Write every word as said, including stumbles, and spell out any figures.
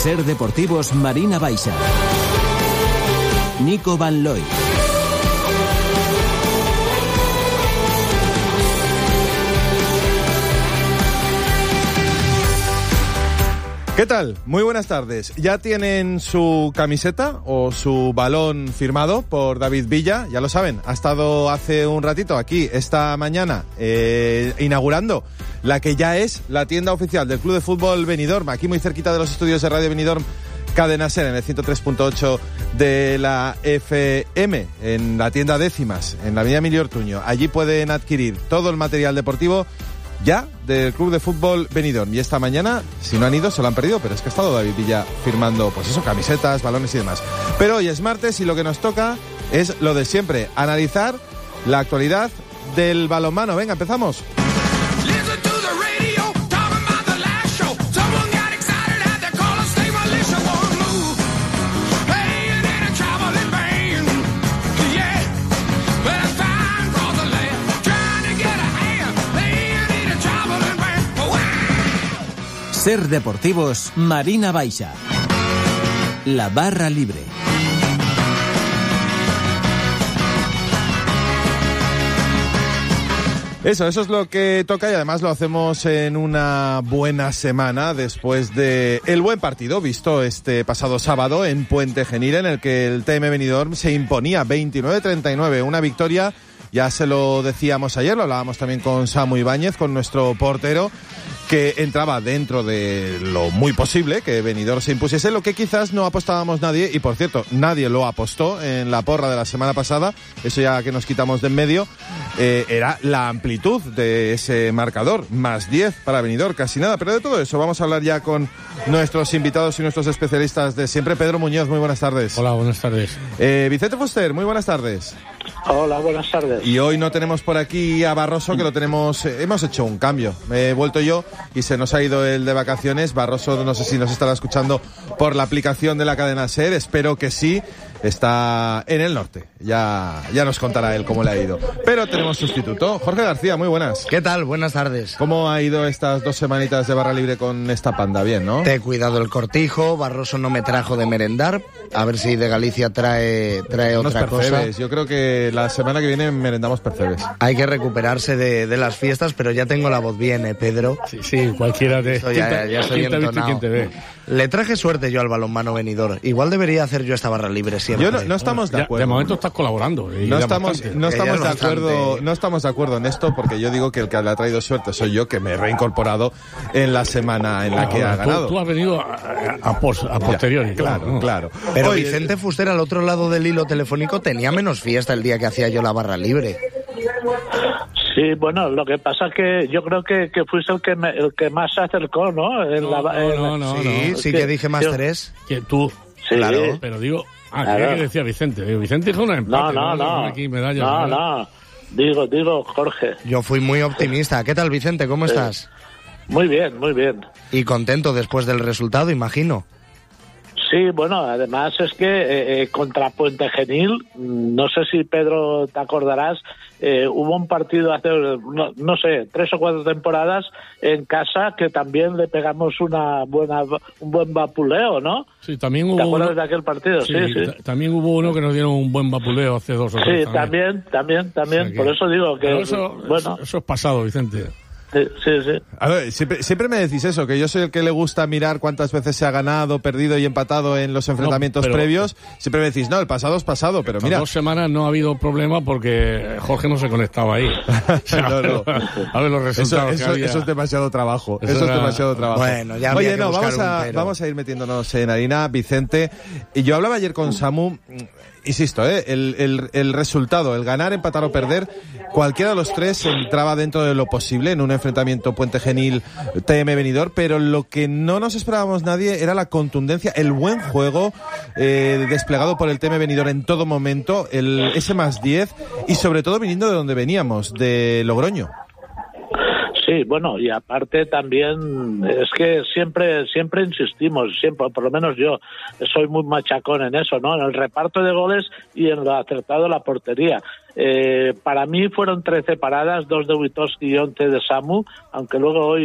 Ser Deportivos Marina Baixa. Nico Van Looy. ¿Qué tal? Muy buenas tardes. ¿Ya tienen su camiseta o su balón firmado por David Villa? Ya lo saben, ha estado hace un ratito aquí, esta mañana, eh, inaugurando la que ya es la tienda oficial del Club de Fútbol Benidorm, aquí muy cerquita de los estudios de Radio Benidorm Cadena Ser, en el ciento tres punto ocho de la F M, en la tienda Décimas, en la avenida Emilio Ortuño. Allí pueden adquirir todo el material deportivo ya del Club de Fútbol Benidorm. Y esta mañana, si no han ido, se lo han perdido, pero es que ha estado David Villa firmando, pues eso, camisetas, balones y demás. Pero hoy es martes y lo que nos toca es lo de siempre, analizar la actualidad del balonmano. Venga, empezamos. Ser Deportivos Marina Baixa. La barra libre. Eso, eso es lo que toca y además lo hacemos en una buena semana después de el buen partido visto este pasado sábado en Puente Genil, en el que el T M Benidorm se imponía veintinueve treinta y nueve, una victoria, ya se lo decíamos ayer, lo hablábamos también con Samu Ibáñez, con nuestro portero, que entraba dentro de lo muy posible que Benidorm se impusiese, lo que quizás no apostábamos nadie, y por cierto, nadie lo apostó en la porra de la semana pasada, eso ya que nos quitamos de en medio, eh, era la amplitud de ese marcador, más diez para Benidorm, casi nada, pero de todo eso vamos a hablar ya con nuestros invitados y nuestros especialistas de siempre. Pedro Muñoz, muy buenas tardes. Hola, buenas tardes. Eh, Vicente Fuster, muy buenas tardes. Hola, buenas tardes. Y hoy no tenemos por aquí a Barroso, que lo tenemos, eh, hemos hecho un cambio. Me he vuelto yo y se nos ha ido el de vacaciones. Barroso, no sé si nos estará escuchando por la aplicación de la cadena SER, espero que sí. Está en el norte, ya, ya nos contará él cómo le ha ido. Pero tenemos sustituto. Jorge García, muy buenas. ¿Qué tal? Buenas tardes. ¿Cómo ha ido estas dos semanitas de barra libre con esta panda? Bien, ¿no? Te he cuidado el cortijo, Barroso no me trajo de merendar, a ver si de Galicia trae, trae Unos otra percebes. cosa. Yo creo que la semana que viene merendamos percebes. Hay que recuperarse de, de las fiestas, pero ya tengo la voz bien, ¿eh, Pedro? Sí, sí, cualquiera de... Eso ya, ya soy ¿Quién te ha visto y entonado. quién te ve? Le traje suerte yo al balonmano Benidorm. Igual debería hacer yo esta barra libre siempre. Yo no, no estamos de Ya, acuerdo. de momento estás colaborando. Y No ya estamos, bastante. no estamos de Ya es acuerdo, bastante. no estamos de acuerdo en esto, porque yo digo que el que le ha traído suerte soy yo, que me he reincorporado en la semana en la que ha Tú- ganado. Tú, has venido a, a, a pos- a posteriori. Ya, claro, ¿no? claro. Pero Oye, Vicente Fuster al otro lado del hilo telefónico tenía menos fiesta el día que hacía yo la barra libre. Sí, bueno, lo que pasa es que yo creo que, que fuiste el que, me- el que más se acercó, ¿no? En No, la- no, en- no, no, sí, no. sí que- que dije más yo- tres. Que tú, Sí. Claro. pero digo... Ah, Claro. ¿qué decía Vicente? Digo, Vicente dijo una No, empate. no, no. Aquí medallas, No, ¿verdad? no. Digo, digo, Jorge. Yo fui muy optimista. ¿Qué tal, Vicente? ¿Cómo estás? Muy bien, muy bien. Y contento después del resultado, imagino. Sí, bueno, además es que eh, eh, contra Puente Genil, mm, no sé si Pedro te acordarás, eh, hubo un partido hace, no, no sé, tres o cuatro temporadas en casa que también le pegamos una buena, un buen vapuleo, ¿no? Sí, también hubo ¿Te acuerdas uno... de aquel partido? Sí, Sí, sí. ta- también hubo uno que nos dieron un buen vapuleo hace dos o Sí, tres. también, también, también. O sea que- Por eso digo que, Pero eso, bueno, eso, eso es pasado, Vicente. sí, sí, sí. A ver, siempre, siempre me decís eso, que yo soy el que le gusta mirar cuántas veces se ha ganado, perdido y empatado en los enfrentamientos pero- previos. Siempre me decís, no, el pasado es pasado, pero Estas mira... dos semanas no ha habido problema porque Jorge no se conectaba ahí. O sea, No, no. A ver los Eso, resultados eso- que había. eso es demasiado trabajo. Eso, Eso es era- demasiado trabajo. Bueno, ya habría Oye, que no, buscar vamos un a, pero. vamos a ir metiéndonos en harina, Vicente. Y yo hablaba ayer con Samu, insisto, ¿eh? el, el, el resultado, el ganar, empatar o perder, cualquiera de los tres entraba dentro de lo posible en un enfrentamiento Puente Genil T M Benidorm, pero lo que no nos esperábamos nadie era la contundencia, el buen juego eh, desplegado por el T M Benidorm en todo momento, el ese más diez y sobre todo viniendo de donde veníamos, de Logroño. Sí, bueno, y aparte también es que siempre siempre insistimos, siempre, por lo menos yo soy muy machacón en eso, ¿no? En el reparto de goles y en lo acertado de la portería. Eh, para mí fueron trece paradas, dos de Witowski y once de Samu, aunque luego hoy